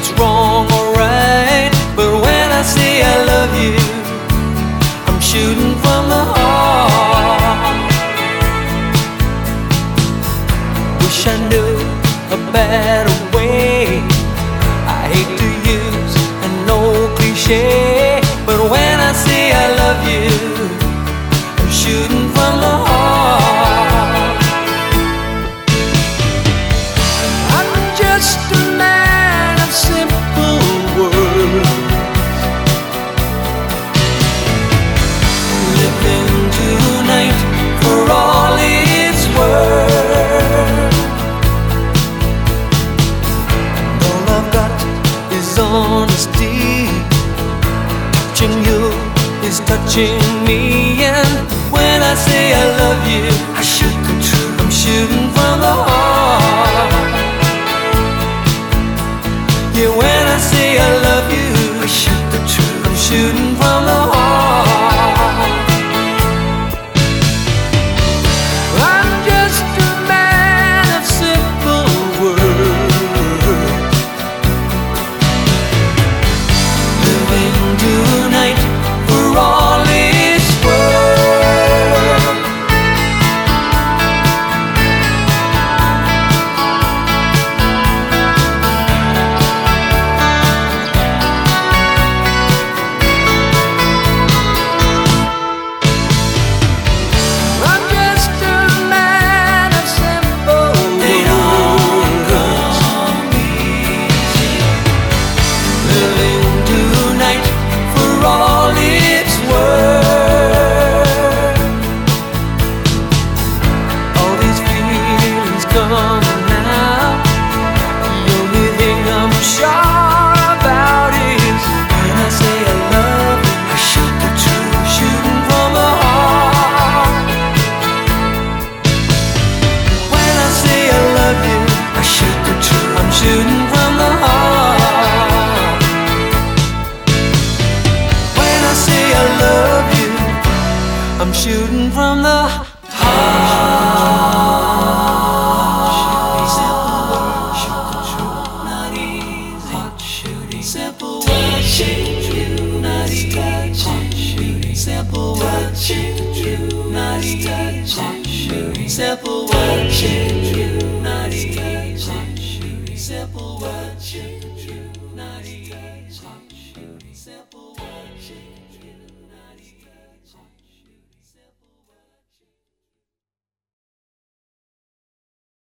what's wrong or right, but when I say I love you, I'm shooting from the heart. Wish I knew a better way. I hate to use an old cliche, but when I say I love you, I'm shooting from the heart. I'm just a man of simple words, living tonight for all it's worth. All I've got is honesty. Touching you is touching me, and when I say I love you, I shoot the truth. I'm shooting from the heart. Yeah, when I say I love you, I shoot the truth. I'm shooting from the heart. I'm just a man of simple words, living tonight for all it's worth. I'm just a man of simple words. They don't come easy. Living tonight for all it's worth. All these feelings coming out. The only thing I'm sure about is when I say I love you, I shoot the truth, shooting from the heart. When I say I love you, I shoot the truth, I'm shooting from the heart. When I say I love you, I'm shooting from the heart. Simple words, shoot the truth, not easy. Hot shooting, simple words, shoot the truth, not easy. Hot shooting, simple words, shoot the truth, not easy. Hot shooting, simple words, shoot the truth, not easy. Hot shooting, simple words, shoot the truth, not easy.